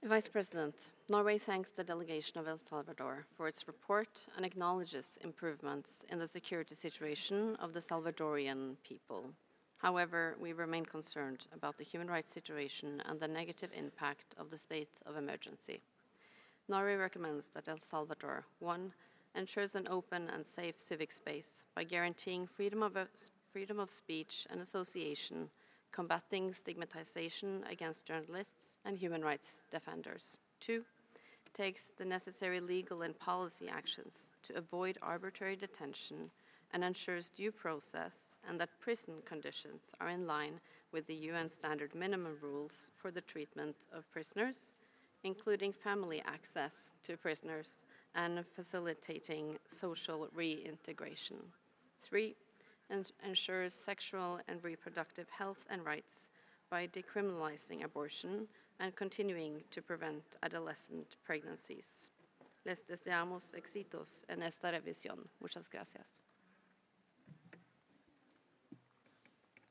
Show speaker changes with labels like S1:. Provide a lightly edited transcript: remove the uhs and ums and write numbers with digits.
S1: Vice President, Norway thanks the delegation of El Salvador for its report and acknowledges improvements in the security situation of the Salvadorian people. However, we remain concerned about the human rights situation and the negative impact of the state of emergency. Norway recommends that El Salvador 1. Ensures an open and safe civic space by guaranteeing freedom of speech and association, combating stigmatization against journalists and human rights defenders. 2. Takes the necessary legal and policy actions to avoid arbitrary detention and ensures due process and that prison conditions are in line with the UN standard minimum rules for the treatment of prisoners, including family access to prisoners and facilitating social reintegration. 3. Ensures sexual and reproductive health and rights by decriminalizing abortion and continuing to prevent adolescent pregnancies. Les deseamos éxitos en esta revisión. Muchas gracias.